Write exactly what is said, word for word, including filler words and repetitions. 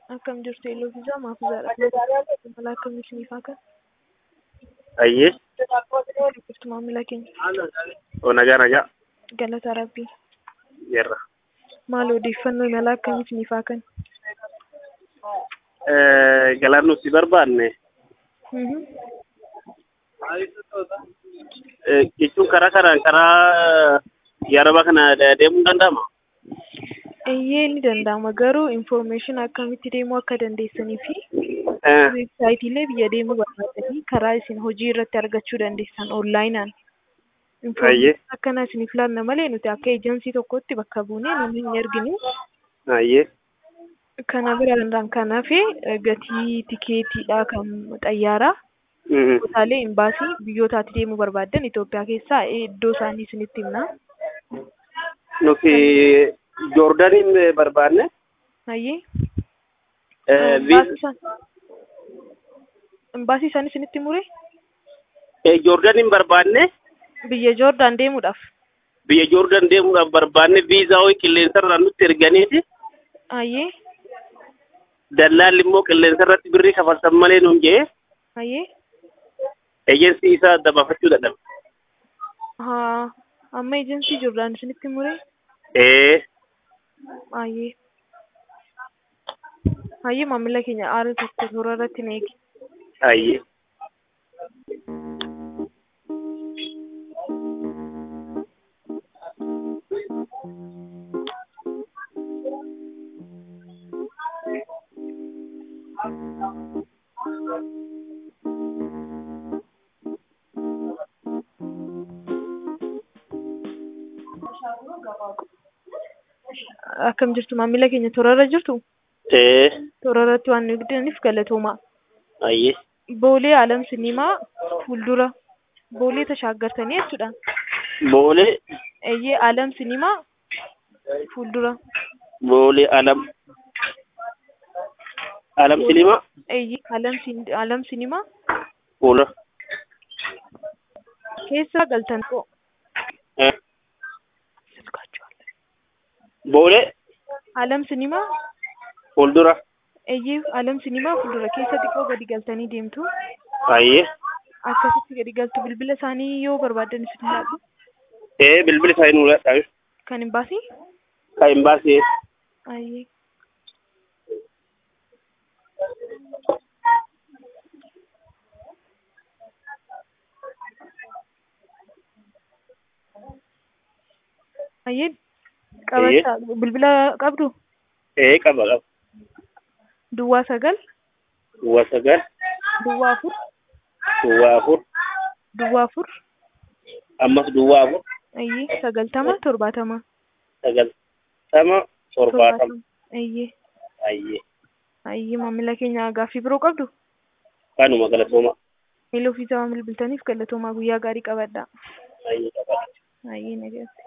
Akkam jirtu Eeloo fi Jaamaa fi Zaadha. Balaa akkamii isiniif haa kennu? Ayyee. Jirtu maamila keenya. O nagaa nagaa. Galata Rabbii. Jirra. Maal odeeffannoo imala akkamii isiniif haa kennu? Galaan nuti barbaanne jechuun karaa karaan karaa Yaraba kana deemuu danda'ama? Eeyyee ni danda'ama. Garuu information akkamitti deemuu akka dandeessanii fi weebsaayitiilee biyya deemuu barbaadanii karaa isin hojii irratti argachuu dandeessan onlaayinaan. Information akkana isiniif laanna malee nuti akka eejensii tokkotti bakka buunee namni hin erginu. Ayyee. Kana biraan kanaaf gatii tikeetiidha kan xayyaaraa. Kutaalee imbaasii biyyootatti deemuu barbaadan Itoophiyaa keessaa iddoo isaanii isinitti himna. Nuti Joordaniin barbaanne. Ayyee. Imbaasii isaanii isinitti mure? Joordaniin barbaanne. Biyya Joordaan deemuudhaaf. Biyya Joordaan deemuudhaaf barbaanne viizaa ho'i qilleensarraa nutti erganiiti. Ayyee. Dallaalli immoo qilleensa irratti birrii kafaltan malee nuun jee. Ayyee. Ejensii isaa adda baafachuu dadhabe. Haa, amma ejensii Joordaan isinitti mure? Ee. Ayyee. Ayyee maamila keenya aara tokko toora irratti na eegi. Ayyee. Akkam jirtu maamila keenya toora irra jirtu? Ee. Toora irratti waan nu eegdaniif galatooma. Ayyee. Boolee Alam Sinimaa fuuldura. Boolee tashaaggartanii jechuudha. Boolee. Eeyyee Alam Sinimaa fuuldura. Boolee Alam. Alam Sinimaa. Eeyyee Alam Sin Alam Sinimaa. Fuuldura. Keessa galtan koo. Boolee. Alam Sinimaa. Fuuldura. Eeyyee Alam Sinimaa fuuldura keessa xiqqoo gadi galtanii deemtu. Ayyee. Akkasitti gadi galtu bilbila isaanii yoo barbaadan isin laatu. Ee bilbila isaanii nu laadhaa. Kan imbaasii? Kan imbaasii. Ayyee. Ayyee. Qabata bilbila qabdu? Ee qaba qaba. Duwwaa sagal. Duwwaa sagal. Duwwaa afur. Duwwaa afur. Duwwaa afur. Ammas duwwaa afur. Ayyee sagaltama torbaatama. Sagaltama torbaatama. Ayyee. Ayyee. Ayyee maamila keenya gaaffii biroo qabdu? Kanuma galatooma. Eeloo fi Jaamaa bilbiltaniif galatooma guyyaa gaarii qabadhaa. Ayyee qabadha. Ayyee nagaatti.